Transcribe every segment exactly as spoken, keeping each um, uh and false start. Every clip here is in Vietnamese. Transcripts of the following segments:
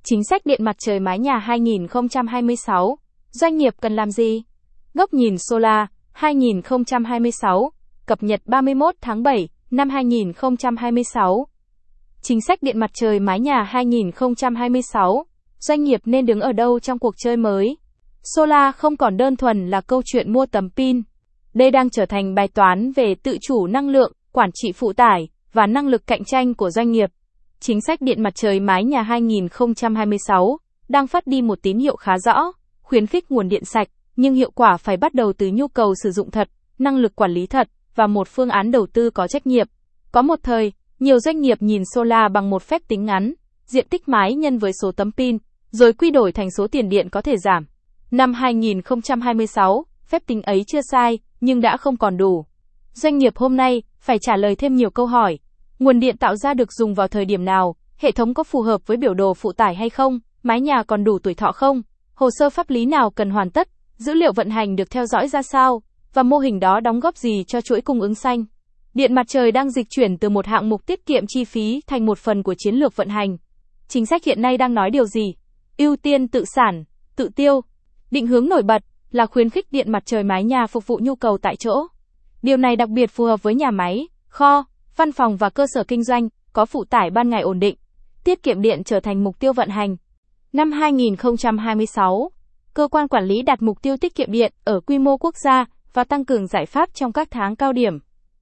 Chính sách điện mặt trời mái nhà hai nghìn không trăm hai mươi sáu, doanh nghiệp cần làm gì? Góc nhìn Solar hai nghìn không trăm hai mươi sáu, cập nhật ba mươi mốt tháng bảy năm hai nghìn không trăm hai mươi sáu. Chính sách điện mặt trời mái nhà hai nghìn không trăm hai mươi sáu, doanh nghiệp nên đứng ở đâu trong cuộc chơi mới? Solar không còn đơn thuần là câu chuyện mua tấm pin. Đây đang trở thành bài toán về tự chủ năng lượng, quản trị phụ tải và năng lực cạnh tranh của doanh nghiệp. Chính sách điện mặt trời mái nhà hai nghìn không trăm hai mươi sáu đang phát đi một tín hiệu khá rõ, khuyến khích nguồn điện sạch, nhưng hiệu quả phải bắt đầu từ nhu cầu sử dụng thật, năng lực quản lý thật và một phương án đầu tư có trách nhiệm. Có một thời, nhiều doanh nghiệp nhìn solar bằng một phép tính ngắn, diện tích mái nhân với số tấm pin, rồi quy đổi thành số tiền điện có thể giảm. Năm hai nghìn không trăm hai mươi sáu, phép tính ấy chưa sai, nhưng đã không còn đủ. Doanh nghiệp hôm nay phải trả lời thêm nhiều câu hỏi. Nguồn điện tạo ra được dùng vào thời điểm nào? Hệ thống có phù hợp với biểu đồ phụ tải hay không? Mái nhà còn đủ tuổi thọ không? Hồ sơ pháp lý nào cần hoàn tất? Dữ liệu vận hành được theo dõi ra sao? Và mô hình đó đóng góp gì cho chuỗi cung ứng xanh? Điện mặt trời đang dịch chuyển từ một hạng mục tiết kiệm chi phí thành một phần của chiến lược vận hành. Chính sách hiện nay đang nói điều gì? Ưu tiên tự sản, tự tiêu. Định hướng nổi bật là khuyến khích điện mặt trời mái nhà phục vụ nhu cầu tại chỗ. Điều này đặc biệt phù hợp với nhà máy, kho, văn phòng và cơ sở kinh doanh, có phụ tải ban ngày ổn định. Tiết kiệm điện trở thành mục tiêu vận hành. Năm hai nghìn không trăm hai mươi sáu, cơ quan quản lý đặt mục tiêu tiết kiệm điện ở quy mô quốc gia và tăng cường giải pháp trong các tháng cao điểm.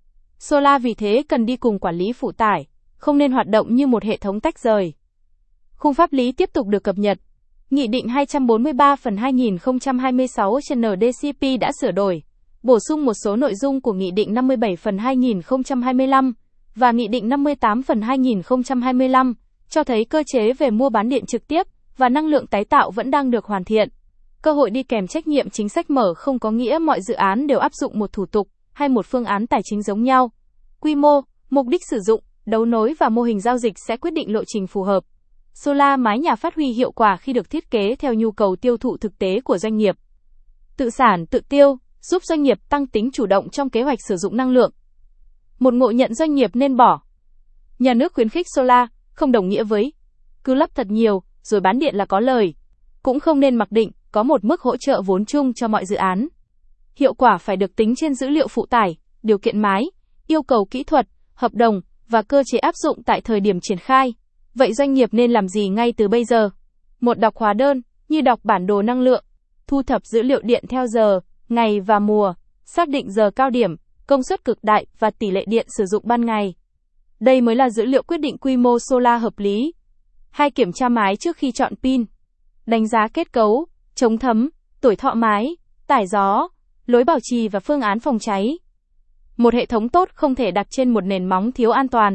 Solar vì thế cần đi cùng quản lý phụ tải, không nên hoạt động như một hệ thống tách rời. Khung pháp lý tiếp tục được cập nhật. Nghị định hai trăm bốn mươi ba phần hai nghìn không trăm hai mươi sáu trên N D C P đã sửa đổi, bổ sung một số nội dung của Nghị định năm mươi bảy phần hai nghìn không trăm hai mươi lăm và Nghị định năm mươi tám phần hai nghìn không trăm hai mươi lăm, cho thấy cơ chế về mua bán điện trực tiếp và năng lượng tái tạo vẫn đang được hoàn thiện. Cơ hội đi kèm trách nhiệm chính sách mở không có nghĩa mọi dự án đều áp dụng một thủ tục hay một phương án tài chính giống nhau. Quy mô, mục đích sử dụng, đấu nối và mô hình giao dịch sẽ quyết định lộ trình phù hợp. Solar mái nhà phát huy hiệu quả khi được thiết kế theo nhu cầu tiêu thụ thực tế của doanh nghiệp. Tự sản, tự tiêu, giúp doanh nghiệp tăng tính chủ động trong kế hoạch sử dụng năng lượng. Một ngộ nhận doanh nghiệp nên bỏ. Nhà nước khuyến khích solar, không đồng nghĩa với cứ lắp thật nhiều, rồi bán điện là có lời. Cũng không nên mặc định, có một mức hỗ trợ vốn chung cho mọi dự án. Hiệu quả phải được tính trên dữ liệu phụ tải, điều kiện mái, yêu cầu kỹ thuật, hợp đồng và cơ chế áp dụng tại thời điểm triển khai. Vậy doanh nghiệp nên làm gì ngay từ bây giờ? Một, đọc hóa đơn, như đọc bản đồ năng lượng, thu thập dữ liệu điện theo giờ, ngày và mùa, xác định giờ cao điểm, công suất cực đại và tỷ lệ điện sử dụng ban ngày. Đây mới là dữ liệu quyết định quy mô solar hợp lý. Hai, kiểm tra mái trước khi chọn pin. Đánh giá kết cấu, chống thấm, tuổi thọ mái, tải gió, lối bảo trì và phương án phòng cháy. Một hệ thống tốt không thể đặt trên một nền móng thiếu an toàn.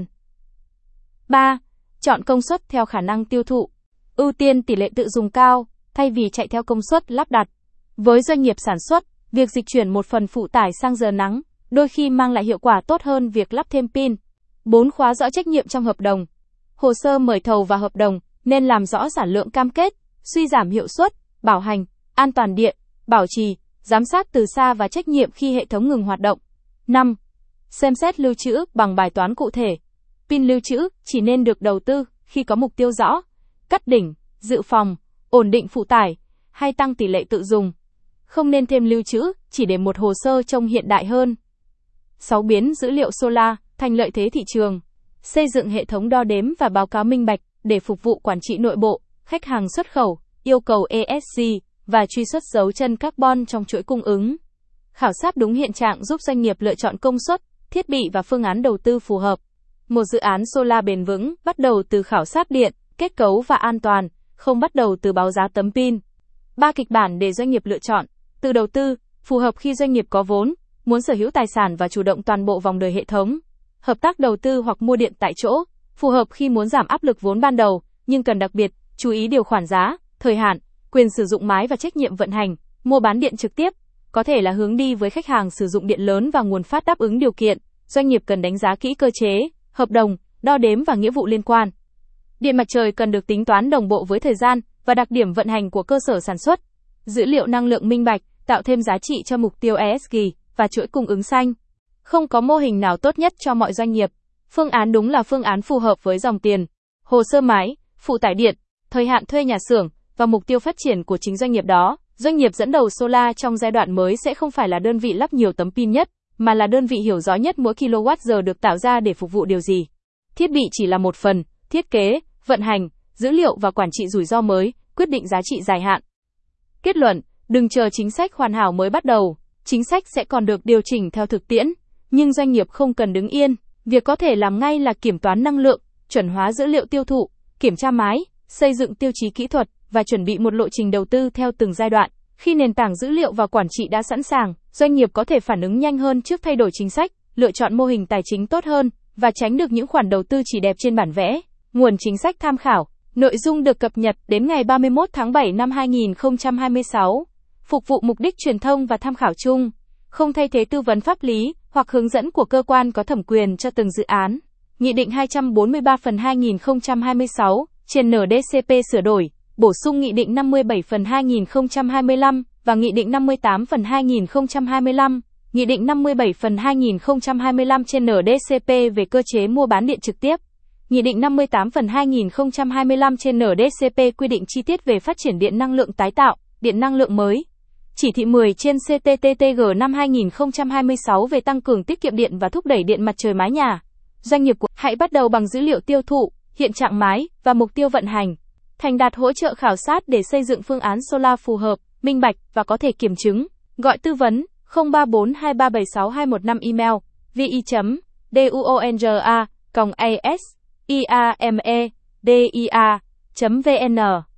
ba. Chọn công suất theo khả năng tiêu thụ. Ưu tiên tỷ lệ tự dùng cao, thay vì chạy theo công suất lắp đặt. Với doanh nghiệp sản xuất, việc dịch chuyển một phần phụ tải sang giờ nắng, đôi khi mang lại hiệu quả tốt hơn việc lắp thêm pin. bốn. Khóa rõ trách nhiệm trong hợp đồng. Hồ sơ mời thầu và hợp đồng nên làm rõ sản lượng cam kết, suy giảm hiệu suất, bảo hành, an toàn điện, bảo trì, giám sát từ xa và trách nhiệm khi hệ thống ngừng hoạt động. năm. Xem xét lưu trữ bằng bài toán cụ thể. Pin lưu trữ chỉ nên được đầu tư khi có mục tiêu rõ, cắt đỉnh, dự phòng, ổn định phụ tải, hay tăng tỷ lệ tự dùng. Không nên thêm lưu trữ chỉ để một hồ sơ trông hiện đại hơn. sáu. Biến dữ liệu solar thành lợi thế thị trường. Xây dựng hệ thống đo đếm và báo cáo minh bạch để phục vụ quản trị nội bộ, khách hàng xuất khẩu, yêu cầu E S G và truy xuất dấu chân carbon trong chuỗi cung ứng. Khảo sát đúng hiện trạng giúp doanh nghiệp lựa chọn công suất, thiết bị và phương án đầu tư phù hợp. Một dự án solar bền vững bắt đầu từ khảo sát điện, kết cấu và an toàn, không bắt đầu từ báo giá tấm pin. ba. Kịch bản để doanh nghiệp lựa chọn. Từ đầu tư, phù hợp khi doanh nghiệp có vốn, muốn sở hữu tài sản và chủ động toàn bộ vòng đời hệ thống. Hợp tác đầu tư hoặc mua điện tại chỗ, phù hợp khi muốn giảm áp lực vốn ban đầu, nhưng cần đặc biệt chú ý điều khoản giá, thời hạn, quyền sử dụng mái và trách nhiệm vận hành. Mua bán điện trực tiếp có thể là hướng đi với khách hàng sử dụng điện lớn và nguồn phát đáp ứng điều kiện. Doanh nghiệp cần đánh giá kỹ cơ chế, hợp đồng, đo đếm và nghĩa vụ liên quan. Điện mặt trời cần được tính toán đồng bộ với thời gian và đặc điểm vận hành của cơ sở sản xuất. Dữ liệu năng lượng minh bạch, tạo thêm giá trị cho mục tiêu E S G và chuỗi cung ứng xanh. Không có mô hình nào tốt nhất cho mọi doanh nghiệp. Phương án đúng là phương án phù hợp với dòng tiền. Hồ sơ mái, phụ tải điện, thời hạn thuê nhà xưởng và mục tiêu phát triển của chính doanh nghiệp đó. Doanh nghiệp dẫn đầu solar trong giai đoạn mới sẽ không phải là đơn vị lắp nhiều tấm pin nhất, mà là đơn vị hiểu rõ nhất mỗi kilowatt-giờ được tạo ra để phục vụ điều gì. Thiết bị chỉ là một phần, thiết kế, vận hành, dữ liệu và quản trị rủi ro mới quyết định giá trị dài hạn. Kết luận, đừng chờ chính sách hoàn hảo mới bắt đầu, chính sách sẽ còn được điều chỉnh theo thực tiễn, nhưng doanh nghiệp không cần đứng yên. Việc có thể làm ngay là kiểm toán năng lượng, chuẩn hóa dữ liệu tiêu thụ, kiểm tra máy, xây dựng tiêu chí kỹ thuật và chuẩn bị một lộ trình đầu tư theo từng giai đoạn. Khi nền tảng dữ liệu và quản trị đã sẵn sàng, doanh nghiệp có thể phản ứng nhanh hơn trước thay đổi chính sách, lựa chọn mô hình tài chính tốt hơn và tránh được những khoản đầu tư chỉ đẹp trên bản vẽ. Nguồn chính sách tham khảo. Nội dung được cập nhật đến ngày ba mươi mốt tháng bảy năm hai nghìn không trăm hai mươi sáu. Phục vụ mục đích truyền thông và tham khảo chung, không thay thế tư vấn pháp lý hoặc hướng dẫn của cơ quan có thẩm quyền cho từng dự án. Nghị định hai trăm bốn mươi ba phần hai nghìn không trăm hai mươi sáu trên N D C P sửa đổi, bổ sung Nghị định năm mươi bảy phần hai nghìn không trăm hai mươi lăm và Nghị định năm mươi tám phần hai nghìn không trăm hai mươi lăm. Nghị định năm mươi bảy phần hai nghìn không trăm hai mươi lăm trên N D C P về cơ chế mua bán điện trực tiếp. Nghị định năm mươi tám phần hai nghìn không trăm hai mươi lăm trên N D C P quy định chi tiết về phát triển điện năng lượng tái tạo, điện năng lượng mới. Chỉ thị mười trên C T T T G năm hai nghìn không trăm hai mươi sáu về tăng cường tiết kiệm điện và thúc đẩy điện mặt trời mái nhà. Doanh nghiệp của hãy bắt đầu bằng dữ liệu tiêu thụ, hiện trạng máy và mục tiêu vận hành. Thành Đạt hỗ trợ khảo sát để xây dựng phương án solar phù hợp, minh bạch và có thể kiểm chứng. Gọi tư vấn không ba bốn hai ba bảy sáu hai một năm. Email vi chấm duonga còng a s i a m e d i a chấm v n